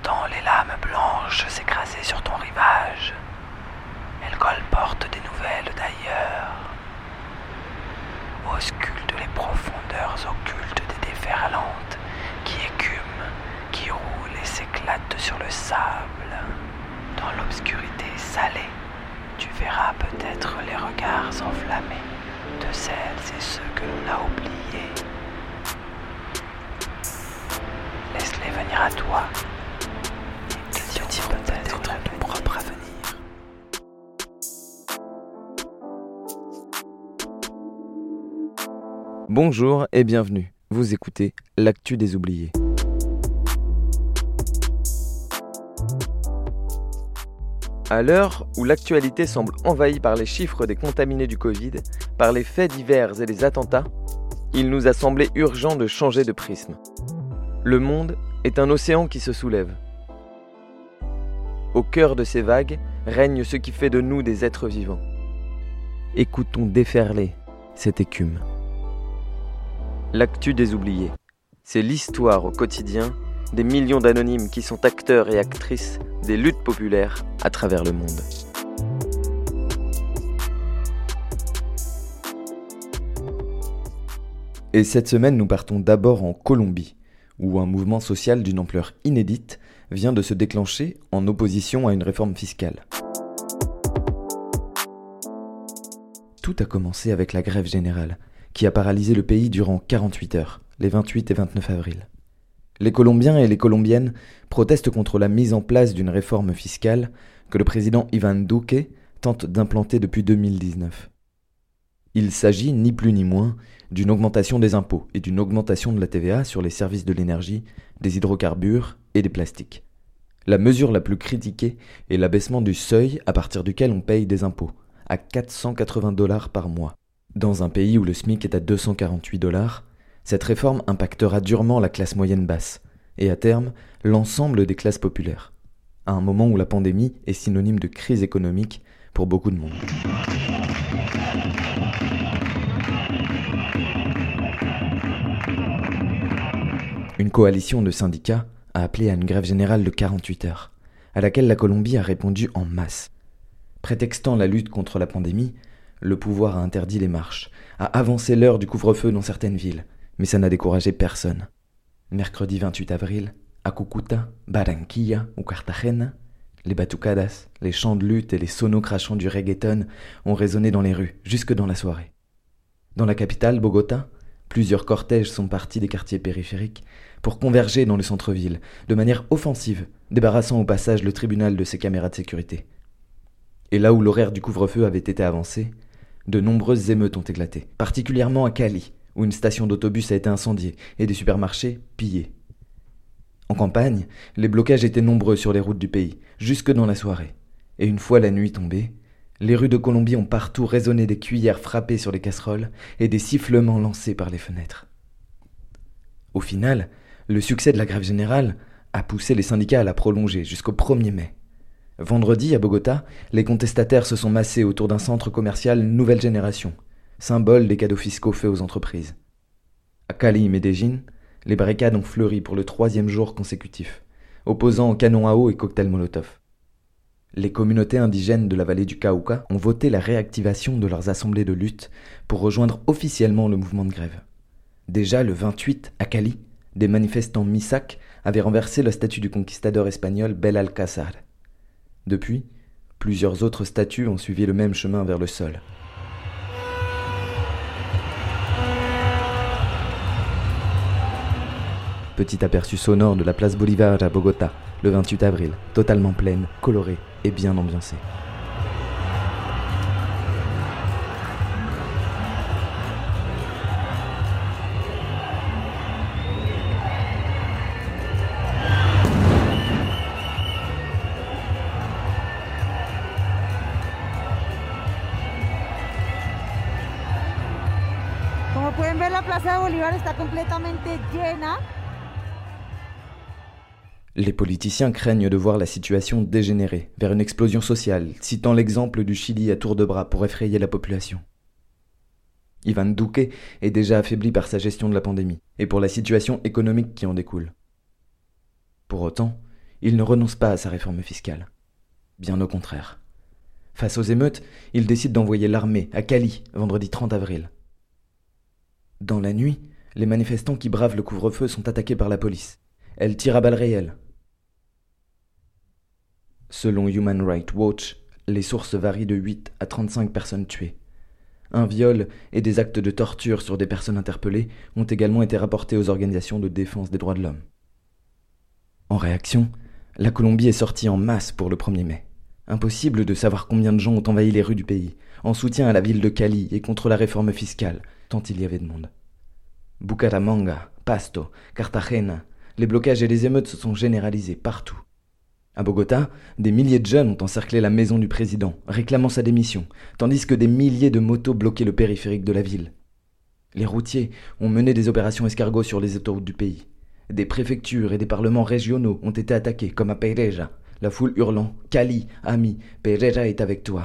entends les lames blanches s'écraser sur ton rivage. Elles colportent des nouvelles d'ailleurs. Auscultent les profondeurs occultes des déferlantes qui écument, qui roulent et s'éclatent sur le sable. Dans l'obscurité salée, tu verras peut-être les regards enflammés de celles et ceux que l'on a oubliés. Laisse-les venir à toi. Ils te diront peut-être ton propre avenir. Bonjour et bienvenue. Vous écoutez l'actu des oubliés. À l'heure où l'actualité semble envahie par les chiffres des contaminés du Covid, par les faits divers et les attentats, il nous a semblé urgent de changer de prisme. Le monde est un océan qui se soulève. Au cœur de ces vagues règne ce qui fait de nous des êtres vivants. Écoutons déferler cette écume. L'actu des oubliés, c'est l'histoire au quotidien des millions d'anonymes qui sont acteurs et actrices des luttes populaires à travers le monde. Et cette semaine, nous partons d'abord en Colombie, où un mouvement social d'une ampleur inédite vient de se déclencher en opposition à une réforme fiscale. Tout a commencé avec la grève générale, qui a paralysé le pays durant 48 heures, les 28 et 29 avril. Les Colombiens et les Colombiennes protestent contre la mise en place d'une réforme fiscale que le président Iván Duque tente d'implanter depuis 2019. Il s'agit, ni plus ni moins, d'une augmentation des impôts et d'une augmentation de la TVA sur les services de l'énergie, des hydrocarbures et des plastiques. La mesure la plus critiquée est l'abaissement du seuil à partir duquel on paye des impôts, à $480 par mois. Dans un pays où le SMIC est à $248, cette réforme impactera durement la classe moyenne basse, et à terme, l'ensemble des classes populaires, à un moment où la pandémie est synonyme de crise économique pour beaucoup de monde. Une coalition de syndicats a appelé à une grève générale de 48 heures, à laquelle la Colombie a répondu en masse. Prétextant la lutte contre la pandémie, le pouvoir a interdit les marches, a avancé l'heure du couvre-feu dans certaines villes, mais ça n'a découragé personne. Mercredi 28 avril, à Cúcuta, Barranquilla ou Cartagena, les batucadas, les chants de lutte et les sonos crachants du reggaeton ont résonné dans les rues, jusque dans la soirée. Dans la capitale, Bogota, plusieurs cortèges sont partis des quartiers périphériques pour converger dans le centre-ville, de manière offensive, débarrassant au passage le tribunal de ses caméras de sécurité. Et là où l'horaire du couvre-feu avait été avancé, de nombreuses émeutes ont éclaté, particulièrement à Cali, où une station d'autobus a été incendiée et des supermarchés pillés. En campagne, les blocages étaient nombreux sur les routes du pays, jusque dans la soirée. Et une fois la nuit tombée, les rues de Colombie ont partout résonné des cuillères frappées sur les casseroles et des sifflements lancés par les fenêtres. Au final, le succès de la grève générale a poussé les syndicats à la prolonger jusqu'au 1er mai. Vendredi, à Bogota, les contestataires se sont massés autour d'un centre commercial nouvelle génération, symbole des cadeaux fiscaux faits aux entreprises. À Cali et Medellín, les barricades ont fleuri pour le 3e jour consécutif, opposant canons à eau et cocktails Molotov. Les communautés indigènes de la vallée du Cauca ont voté la réactivation de leurs assemblées de lutte pour rejoindre officiellement le mouvement de grève. Déjà le 28, à Cali, des manifestants Misak avaient renversé la statue du conquistador espagnol Belalcázar. Depuis, plusieurs autres statues ont suivi le même chemin vers le sol. Petit aperçu sonore de la place Bolívar à Bogota, le 28 avril, totalement pleine, colorée et bien ambiancée. Como pueden ver, la Plaza de Bolívar está completamente llena. Les politiciens craignent de voir la situation dégénérer vers une explosion sociale, citant l'exemple du Chili à tour de bras pour effrayer la population. Iván Duque est déjà affaibli par sa gestion de la pandémie et pour la situation économique qui en découle. Pour autant, il ne renonce pas à sa réforme fiscale. Bien au contraire. Face aux émeutes, il décide d'envoyer l'armée à Cali, vendredi 30 avril. Dans la nuit, les manifestants qui bravent le couvre-feu sont attaqués par la police. Elle tire à balles réelles. Selon Human Rights Watch, les sources varient de 8 à 35 personnes tuées. Un viol et des actes de torture sur des personnes interpellées ont également été rapportés aux organisations de défense des droits de l'homme. En réaction, la Colombie est sortie en masse pour le 1er mai. Impossible de savoir combien de gens ont envahi les rues du pays, en soutien à la ville de Cali et contre la réforme fiscale, tant il y avait de monde. Bucaramanga, Pasto, Cartagena, les blocages et les émeutes se sont généralisés partout. À Bogota, des milliers de jeunes ont encerclé la maison du président, réclamant sa démission, tandis que des milliers de motos bloquaient le périphérique de la ville. Les routiers ont mené des opérations escargots sur les autoroutes du pays. Des préfectures et des parlements régionaux ont été attaqués, comme à Pereira, la foule hurlant « Cali, ami, Pereira est avec toi ».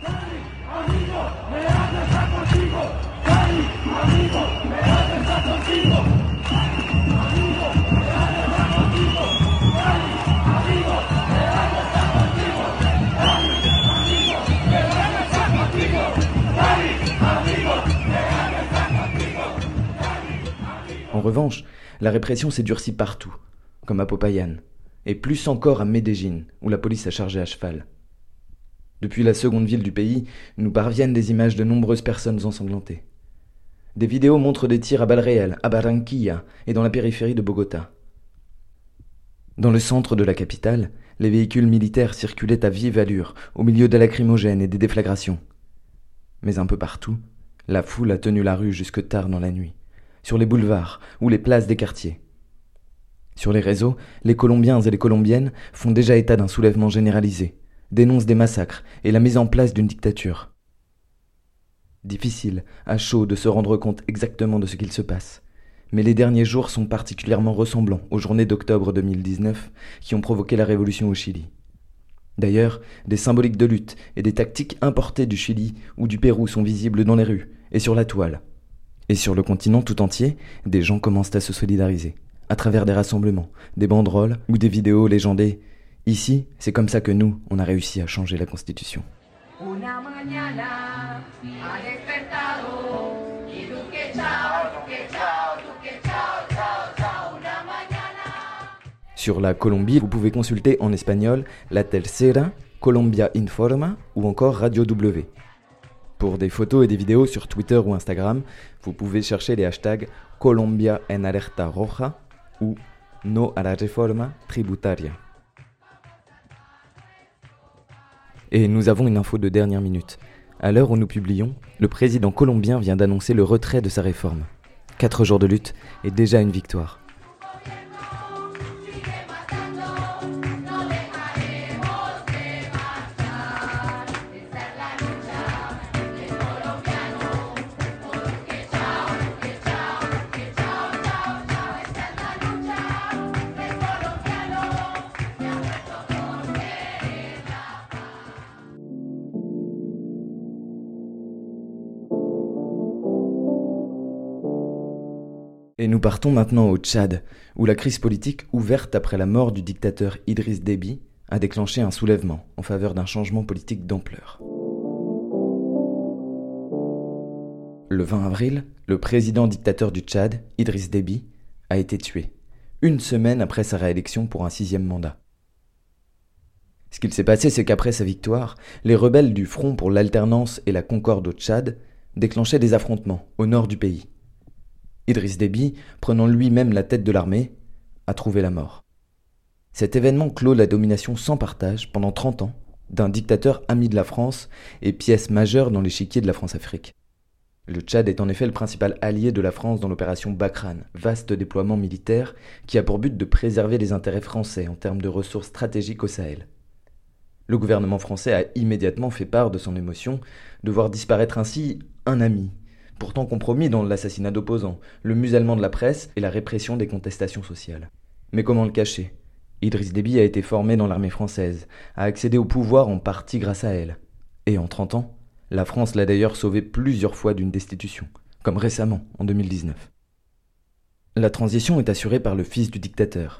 En revanche, la répression s'est durcie partout, comme à Popayan, et plus encore à Medellín, où la police a chargé à cheval. Depuis la seconde ville du pays, nous parviennent des images de nombreuses personnes ensanglantées. Des vidéos montrent des tirs à balles réelles à Barranquilla et dans la périphérie de Bogota. Dans le centre de la capitale, les véhicules militaires circulaient à vive allure, au milieu des lacrymogènes et des déflagrations. Mais un peu partout, la foule a tenu la rue jusque tard dans la nuit, sur les boulevards ou les places des quartiers. Sur les réseaux, les Colombiens et les Colombiennes font déjà état d'un soulèvement généralisé, dénoncent des massacres et la mise en place d'une dictature. Difficile, à chaud, de se rendre compte exactement de ce qu'il se passe. Mais les derniers jours sont particulièrement ressemblants aux journées d'octobre 2019 qui ont provoqué la révolution au Chili. D'ailleurs, des symboliques de lutte et des tactiques importées du Chili ou du Pérou sont visibles dans les rues et sur la toile. Et sur le continent tout entier, des gens commencent à se solidariser, à travers des rassemblements, des banderoles ou des vidéos légendées. Ici, c'est comme ça que nous, on a réussi à changer la Constitution. Sur la Colombie, vous pouvez consulter en espagnol La Tercera, Colombia Informa ou encore Radio W. Pour des photos et des vidéos sur Twitter ou Instagram, vous pouvez chercher les hashtags Colombia en alerta roja ou No a la reforma tributaria. Et nous avons une info de dernière minute. À l'heure où nous publions, le président colombien vient d'annoncer le retrait de sa réforme. 4 jours de lutte et déjà une victoire. Et nous partons maintenant au Tchad, où la crise politique ouverte après la mort du dictateur Idriss Déby a déclenché un soulèvement en faveur d'un changement politique d'ampleur. Le 20 avril, le président dictateur du Tchad, Idriss Déby, a été tué, 1 semaine après sa réélection pour un 6e mandat. Ce qu'il s'est passé, c'est qu'après sa victoire, les rebelles du Front pour l'alternance et la concorde au Tchad déclenchaient des affrontements au nord du pays. Idriss Déby, prenant lui-même la tête de l'armée, a trouvé la mort. Cet événement clôt la domination sans partage pendant 30 ans d'un dictateur ami de la France et pièce majeure dans l'échiquier de la France-Afrique. Le Tchad est en effet le principal allié de la France dans l'opération Barkhane, vaste déploiement militaire qui a pour but de préserver les intérêts français en termes de ressources stratégiques au Sahel. Le gouvernement français a immédiatement fait part de son émotion de voir disparaître ainsi un ami, pourtant compromis dans l'assassinat d'opposants, le musellement de la presse et la répression des contestations sociales. Mais comment le cacher ? Idriss Déby a été formé dans l'armée française, a accédé au pouvoir en partie grâce à elle. Et en 30 ans, la France l'a d'ailleurs sauvé plusieurs fois d'une destitution, comme récemment, en 2019. La transition est assurée par le fils du dictateur.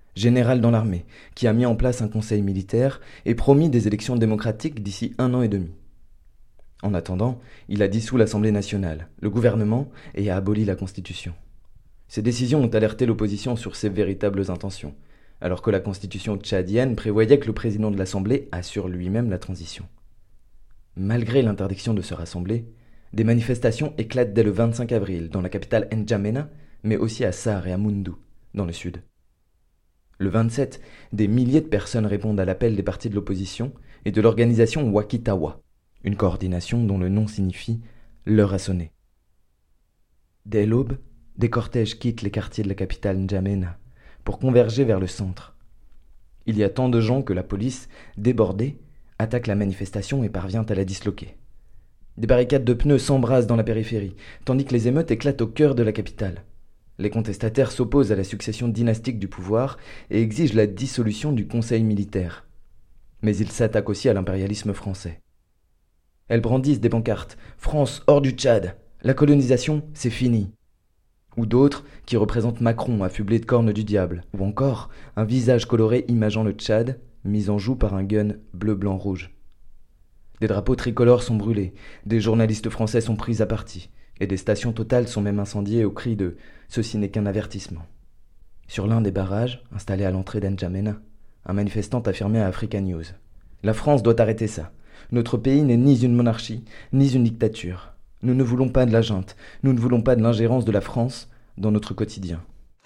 général dans l'armée, qui a mis en place un conseil militaire et promis des élections démocratiques d'ici 1 an et demi. En attendant, il a dissous l'Assemblée nationale, le gouvernement et a aboli la Constitution. Ces décisions ont alerté l'opposition sur ses véritables intentions, alors que la Constitution tchadienne prévoyait que le président de l'Assemblée assure lui-même la transition. Malgré l'interdiction de se rassembler, des manifestations éclatent dès le 25 avril dans la capitale N'Djamena, mais aussi à Sarre et à Moundou, dans le sud. Le 27, des milliers de personnes répondent à l'appel des partis de l'opposition et de l'organisation Wakitawa, une coordination dont le nom signifie « l'heure a sonné ». Dès l'aube, des cortèges quittent les quartiers de la capitale N'Djamena pour converger vers le centre. Il y a tant de gens que la police, débordée, attaque la manifestation et parvient à la disloquer. Des barricades de pneus s'embrasent dans la périphérie, tandis que les émeutes éclatent au cœur de la capitale. Les contestataires s'opposent à la succession dynastique du pouvoir et exigent la dissolution du conseil militaire. Mais ils s'attaquent aussi à l'impérialisme français. Elles brandissent des pancartes « France hors du Tchad, la colonisation, c'est fini !» ou d'autres qui représentent Macron affublé de cornes du diable, ou encore un visage coloré imageant le Tchad, mis en joue par un gun bleu-blanc-rouge. Des drapeaux tricolores sont brûlés, des journalistes français sont pris à partie, et des stations Total sont même incendiées au cri de « ceci n'est qu'un avertissement ». Sur l'un des barrages, installés à l'entrée d'N'Djamena, un manifestant affirmait à Africa News « La France doit arrêter ça. Notre pays n'est ni une monarchie, ni une dictature. Nous ne voulons pas de la junte, nous ne voulons pas de l'ingérence de la France dans notre quotidien. »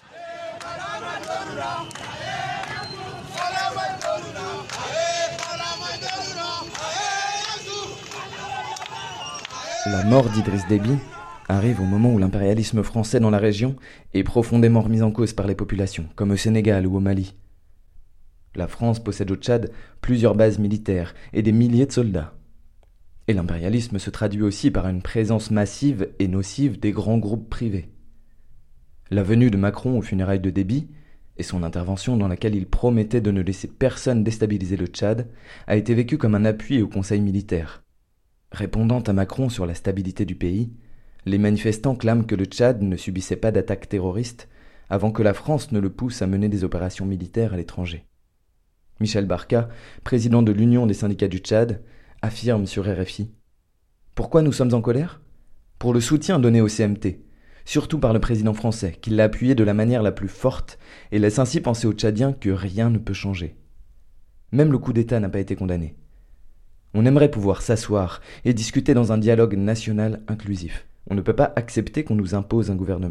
La mort d'Idriss Déby arrive au moment où l'impérialisme français dans la région est profondément remis en cause par les populations, comme au Sénégal ou au Mali. La France possède au Tchad plusieurs bases militaires et des milliers de soldats. Et l'impérialisme se traduit aussi par une présence massive et nocive des grands groupes privés. La venue de Macron aux funérailles de Déby et son intervention dans laquelle il promettait de ne laisser personne déstabiliser le Tchad a été vécue comme un appui au conseil militaire. Répondant à Macron sur la stabilité du pays, les manifestants clament que le Tchad ne subissait pas d'attaques terroristes avant que la France ne le pousse à mener des opérations militaires à l'étranger. Michel Barka, président de l'Union des syndicats du Tchad, affirme sur RFI « Pourquoi nous sommes en colère ? Pour le soutien donné au CMT, surtout par le président français, qui l'a appuyé de la manière la plus forte et laisse ainsi penser aux Tchadiens que rien ne peut changer. Même le coup d'État n'a pas été condamné. On aimerait pouvoir s'asseoir et discuter dans un dialogue national inclusif. On ne peut pas accepter qu'on nous impose un gouvernement. »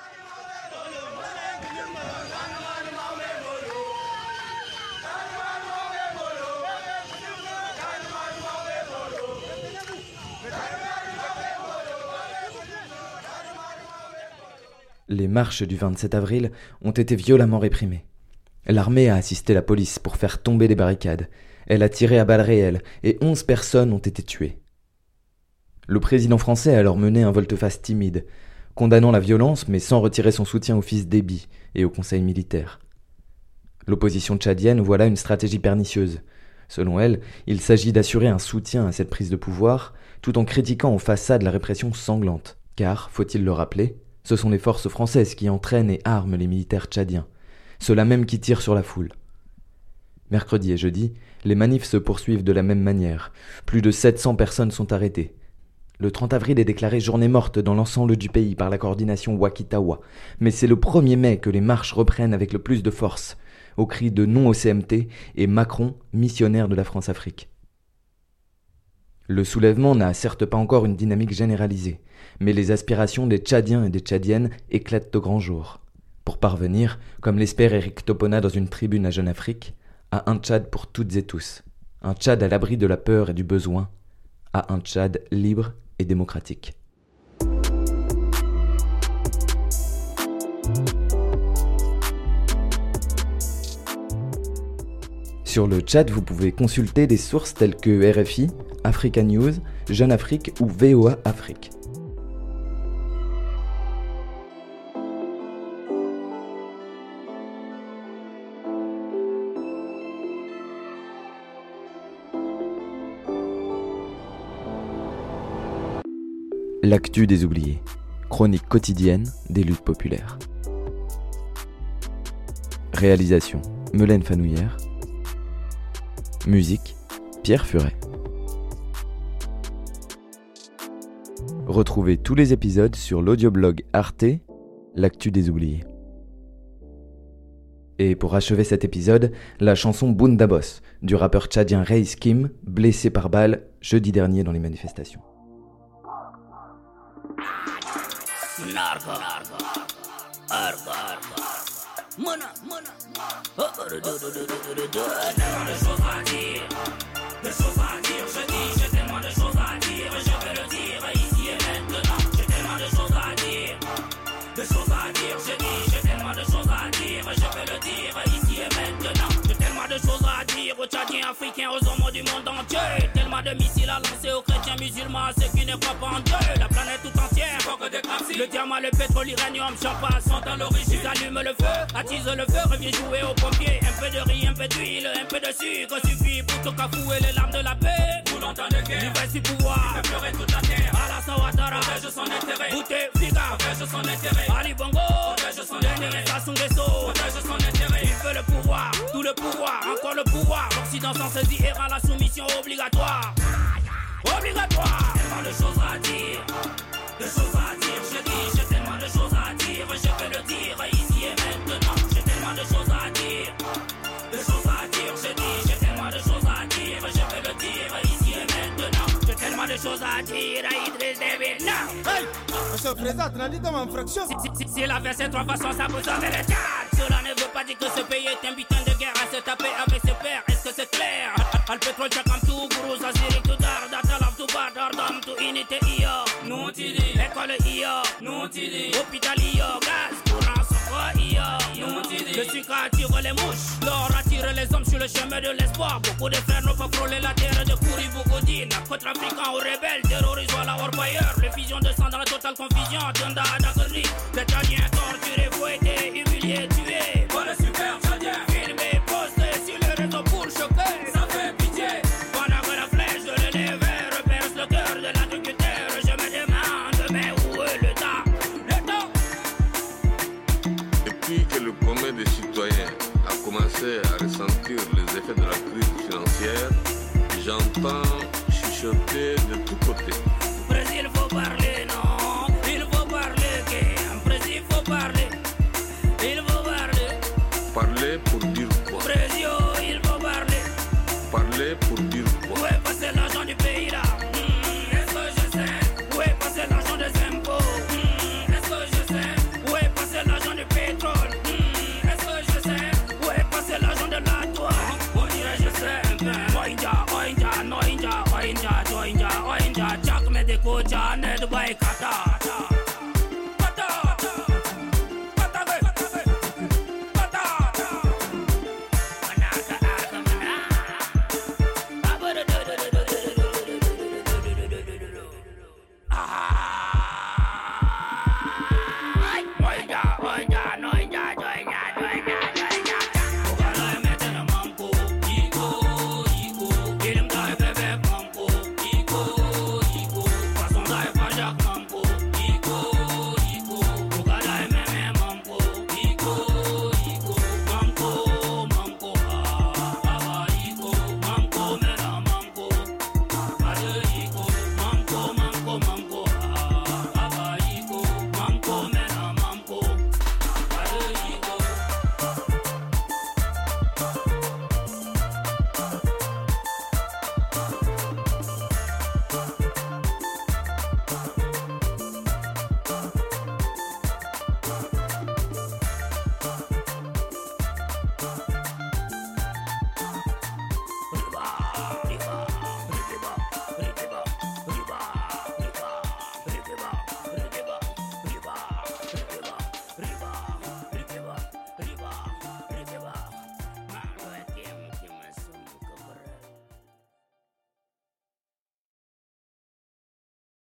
Les marches du 27 avril ont été violemment réprimées. L'armée a assisté la police pour faire tomber les barricades. Elle a tiré à balles réelles et 11 personnes ont été tuées. Le président français a alors mené un volte-face timide, condamnant la violence mais sans retirer son soutien au fils Déby et au conseil militaire. L'opposition tchadienne voit là une stratégie pernicieuse. Selon elle, il s'agit d'assurer un soutien à cette prise de pouvoir tout en critiquant en façade la répression sanglante. Car, faut-il le rappeler, ce sont les forces françaises qui entraînent et arment les militaires tchadiens, ceux-là même qui tirent sur la foule. Mercredi et jeudi, les manifs se poursuivent de la même manière. Plus de 700 personnes sont arrêtées. Le 30 avril est déclaré journée morte dans l'ensemble du pays par la coordination Wakitawa, mais c'est le 1er mai que les marches reprennent avec le plus de force, au cri de non au CMT et Macron, missionnaire de la France-Afrique. Le soulèvement n'a certes pas encore une dynamique généralisée, mais les aspirations des Tchadiens et des Tchadiennes éclatent au grand jour. Pour parvenir, comme l'espère Éric Topona dans une tribune à Jeune Afrique, à un Tchad pour toutes et tous, un Tchad à l'abri de la peur et du besoin, à un Tchad libre et démocratique. Sur le Tchad, vous pouvez consulter des sources telles que RFI, Africa News, Jeune Afrique ou VOA Afrique. L'actu des oubliés, chronique quotidienne des luttes populaires. Réalisation Melaine Fanouillère. Musique Pierre Furet. Retrouvez tous les épisodes sur l'audioblog Arte, l'actu des oubliés. Et pour achever cet épisode, la chanson Bunda Boss du rappeur tchadien Reis Kim, blessé par balle jeudi dernier dans les manifestations. Tchadiens, africains, aux hommes du monde entier. Tellement de missiles à lancer aux chrétiens musulmans, à ceux qui ne croient pas en Dieu. La planète tout entière, le diamant, le pétrole, l'uranium, champagne sont à l'origine. Ils allument le feu, attisent le feu, revient jouer aux pompiers. Un peu de riz, un peu d'huile, un peu de sucre suffit pour tout cafouer les larmes de la paix. Pour longtemps de guerre, l'hiver du pouvoir, fait pleurer toute la terre. Alassane Ouattara, protège son intérêt. Bouteflika, protège son intérêt. Ali Bongo, protège son intérêt. Sassou Nguesso, protège son intérêt. Il veut le pouvoir, tout le pouvoir, encore le pouvoir. L'Occident s'en saisit et rend la soumission obligatoire. Obligatoire. Tellement de choses à dire, de choses à dire. Je dis, j'ai tellement de choses à dire. Je vais le dire ici et maintenant. J'ai tellement de choses à dire, de choses à dire. Je dis, j'ai tellement de choses à dire. Je vais le dire ici et maintenant. J'ai tellement de choses à dire à Idriss Déby. Non. Hey, monsieur le président, tu as dit dans ma fraction. Si la verse est trois façons, ça peut sauver le cadre. Cela ne veut pas dire que ce pays est un butin de guerre à se taper avec ses pères. Est-ce que c'est clair? Al pétrole, chakam tout, guru, Zazirik, tout dar, datalaf, tout bar, dardam, tout unité, iyo. Nous tidi, école, iyo. Nous tidi, hôpital, iyo. Gaz, courant, soko, iyo. Nous tidi, le sucre attire les mouches. L'or attire les hommes sur le chemin de l'espoir. Beaucoup de frères n'ont pas frôlé la terre de Kouriboukoudi. Narcotrafiquants aux rebelles, terroristes à la orpailleur. Les fusions de sang dans la totale confusion. Tunda, Dagri, les Tchadiens torturés, fouettés, humiliés, tués. Voilà, super Tchadien. Filmés, postés sur les réseaux pour choquer. Ça fait pitié. Pendant que la flèche de l'univers perce le cœur de l'agriculteur, je me demande, mais où est l'État? L'État. Depuis que le commun des citoyens a commencé à ressentir les effets de la crise financière, j'entends chuchoter de tous côtés. Brésil, faut parler, non. Il faut parler, Brésil, faut parler. Il faut parler. Parler pour dire quoi? Brésil, il faut parler. Parler pour dire quoi? Où est passé l'argent du pays là? Est-ce que je sais? Où est passé l'argent des impôts? Est-ce que je sais? Où est passé l'argent du pétrole? Est-ce que je sais? Où est passé l'argent de la toile? On dirait je sais, mais Oinja, Noinja, Oinja, Joinja, Oinja, Jack Medico, Janet, Baikata.